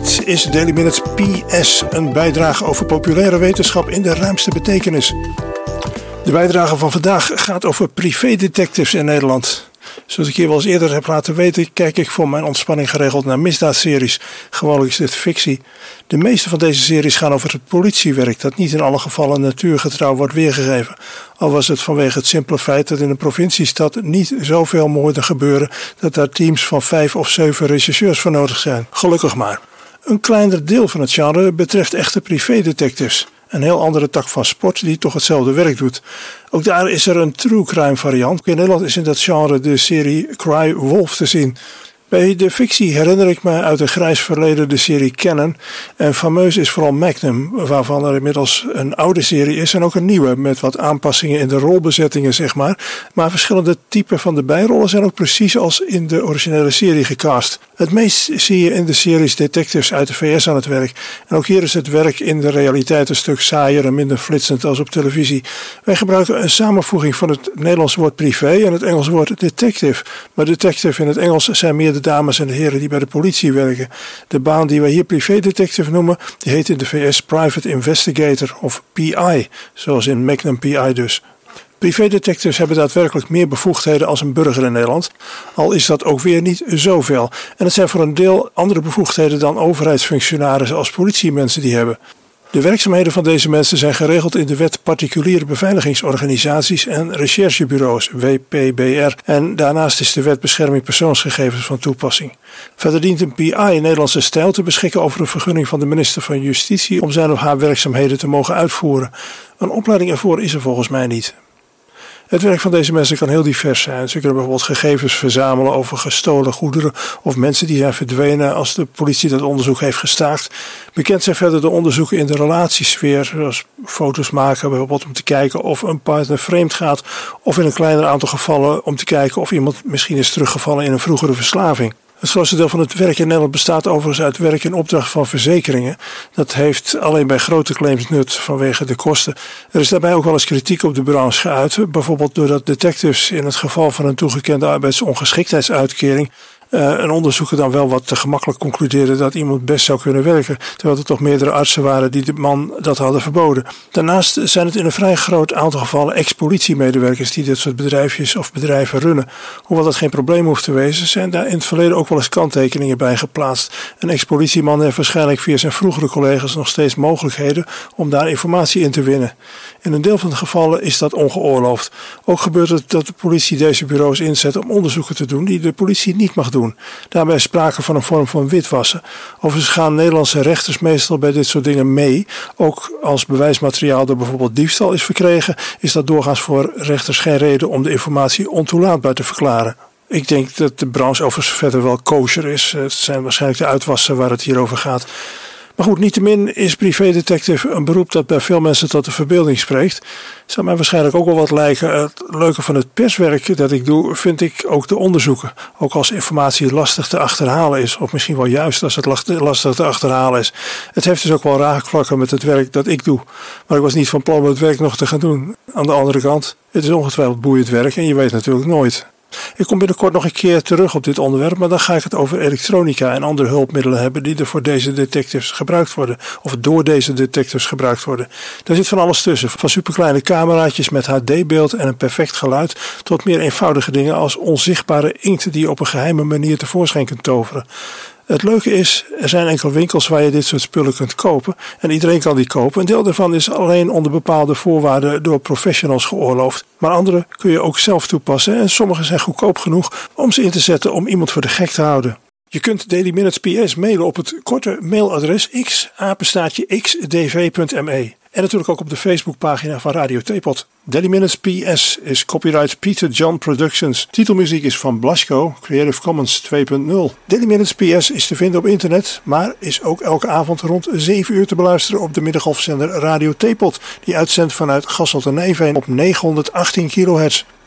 Dit is Daily Minutes PS, een bijdrage over populaire wetenschap in de ruimste betekenis. De bijdrage van vandaag gaat over privédetectives in Nederland. Zoals ik hier wel eens eerder heb laten weten, kijk ik voor mijn ontspanning geregeld naar misdaadseries. Gewoonlijk is dit fictie. De meeste van deze series gaan over het politiewerk dat niet in alle gevallen natuurgetrouw wordt weergegeven. Al was het vanwege het simpele feit dat in een provinciestad niet zoveel moorden gebeuren dat daar teams van 5 of 7 rechercheurs voor nodig zijn. Gelukkig maar. Een kleiner deel van het genre betreft echte privédetectives. Een heel andere tak van sport die toch hetzelfde werk doet. Ook daar is er een true crime variant. In Nederland is in dat genre de serie Cry Wolf te zien. Bij de fictie herinner ik me uit een grijs verleden de serie Cannon. En fameus is vooral Magnum, waarvan er inmiddels een oude serie is en ook een nieuwe, met wat aanpassingen in de rolbezettingen, zeg maar. Maar verschillende typen van de bijrollen zijn ook precies als in de originele serie gecast. Het meest zie je in de series detectives uit de VS aan het werk. En ook hier is het werk in de realiteit een stuk saaier en minder flitsend als op televisie. Wij gebruiken een samenvoeging van het Nederlandse woord privé en het Engelse woord detective. Maar detective in het Engels zijn meer de dames en de heren die bij de politie werken. De baan die wij hier privédetective noemen, die heet in de VS Private Investigator of PI, zoals in Magnum PI dus. Privédetectives hebben daadwerkelijk meer bevoegdheden als een burger in Nederland, al is dat ook weer niet zoveel. En het zijn voor een deel andere bevoegdheden dan overheidsfunctionarissen als politiemensen die hebben. De werkzaamheden van deze mensen zijn geregeld in de wet particuliere beveiligingsorganisaties en recherchebureaus, WPBR. En daarnaast is de wet bescherming persoonsgegevens van toepassing. Verder dient een PI in Nederlandse stijl te beschikken over een vergunning van de minister van Justitie om zijn of haar werkzaamheden te mogen uitvoeren. Een opleiding ervoor is er volgens mij niet. Het werk van deze mensen kan heel divers zijn. Ze kunnen bijvoorbeeld gegevens verzamelen over gestolen goederen of mensen die zijn verdwenen als de politie dat onderzoek heeft gestaakt. Bekend zijn verder de onderzoeken in de relatiesfeer, zoals foto's maken bijvoorbeeld om te kijken of een partner vreemd gaat, of in een kleiner aantal gevallen om te kijken of iemand misschien is teruggevallen in een vroegere verslaving. Het grootste deel van het werk in Nederland bestaat overigens uit werk in opdracht van verzekeringen. Dat heeft alleen bij grote claims nut vanwege de kosten. Er is daarbij ook wel eens kritiek op de branche geuit. Bijvoorbeeld doordat detectives in het geval van een toegekende arbeidsongeschiktheidsuitkering een onderzoeker dan wel wat te gemakkelijk concludeerde dat iemand best zou kunnen werken, terwijl er toch meerdere artsen waren die de man dat hadden verboden. Daarnaast zijn het in een vrij groot aantal gevallen ex-politiemedewerkers die dit soort bedrijfjes of bedrijven runnen. Hoewel dat geen probleem hoeft te wezen, zijn daar in het verleden ook wel eens kanttekeningen bij geplaatst. Een ex-politieman heeft waarschijnlijk via zijn vroegere collega's nog steeds mogelijkheden om daar informatie in te winnen. In een deel van de gevallen is dat ongeoorloofd. Ook gebeurt het dat de politie deze bureaus inzet om onderzoeken te doen die de politie niet mag doen. Daarbij is sprake van een vorm van witwassen. Overigens gaan Nederlandse rechters meestal bij dit soort dingen mee. Ook als bewijsmateriaal door bijvoorbeeld diefstal is verkregen, is dat doorgaans voor rechters geen reden om de informatie ontoelaatbaar te verklaren. Ik denk dat de branche overigens verder wel kosher is. Het zijn waarschijnlijk de uitwassen waar het hier over gaat. Maar goed, niettemin is privédetective een beroep dat bij veel mensen tot de verbeelding spreekt. Het zou mij waarschijnlijk ook wel wat lijken. Het leuke van het perswerk dat ik doe, vind ik ook de onderzoeken. Ook als informatie lastig te achterhalen is. Of misschien wel juist als het lastig te achterhalen is. Het heeft dus ook wel raakvlakken met het werk dat ik doe. Maar ik was niet van plan om het werk nog te gaan doen. Aan de andere kant, het is ongetwijfeld boeiend werk en je weet natuurlijk nooit. Ik kom binnenkort nog een keer terug op dit onderwerp, maar dan ga ik het over elektronica en andere hulpmiddelen hebben die er voor deze detectives gebruikt worden, of door deze detectives gebruikt worden. Daar zit van alles tussen, van superkleine cameraatjes met HD-beeld en een perfect geluid, tot meer eenvoudige dingen als onzichtbare inkt die je op een geheime manier tevoorschijn kunt toveren. Het leuke is, er zijn enkele winkels waar je dit soort spullen kunt kopen en iedereen kan die kopen. Een deel daarvan is alleen onder bepaalde voorwaarden door professionals geoorloofd. Maar andere kun je ook zelf toepassen en sommige zijn goedkoop genoeg om ze in te zetten om iemand voor de gek te houden. Je kunt Daily Minutes PS mailen op het korte mailadres x@xdv.me. En natuurlijk ook op de Facebookpagina van Radio Teapot. Daily Minutes PS is copyright Peter John Productions. Titelmuziek is van Blasco, Creative Commons 2.0. Daily Minutes PS is te vinden op internet, maar is ook elke avond rond 7 uur te beluisteren op de middengolfzender Radio Teapot, die uitzendt vanuit Gasselt en Nijveen op 918 kHz.